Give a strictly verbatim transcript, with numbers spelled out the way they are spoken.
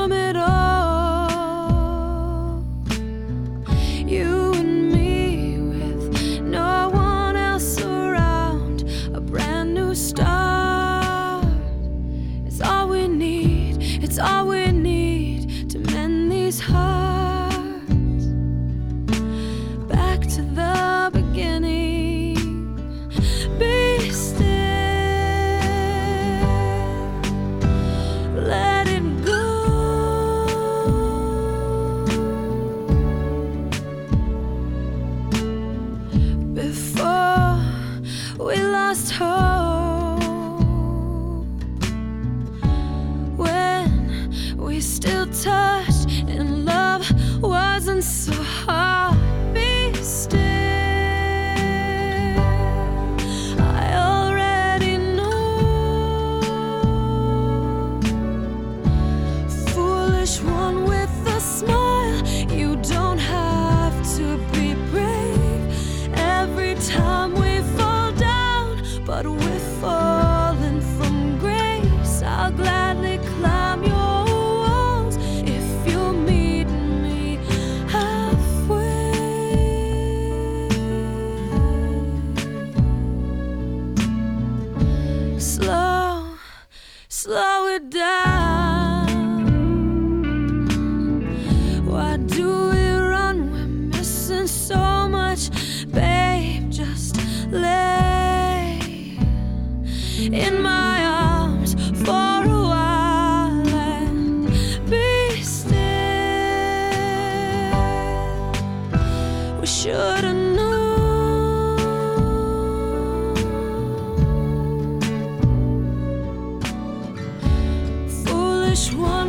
from it all. You and me with no one else around, a brand new start. It's all we need, it's all we need to mend these hearts. Back to the beginning. Be still, let it go. Before we lost hope, when we still touched and love wasn't so hard. Be still, I already know. Foolish one with a smile, you don't have to be brave every time we fall down, but we're falling from grace. I'll gladly climb your walls if you'll meet me halfway. Slow, slow it down. Why do we run? We're missing so much. Babe, just lay in my arms for a while and be still. We should've known. Foolish one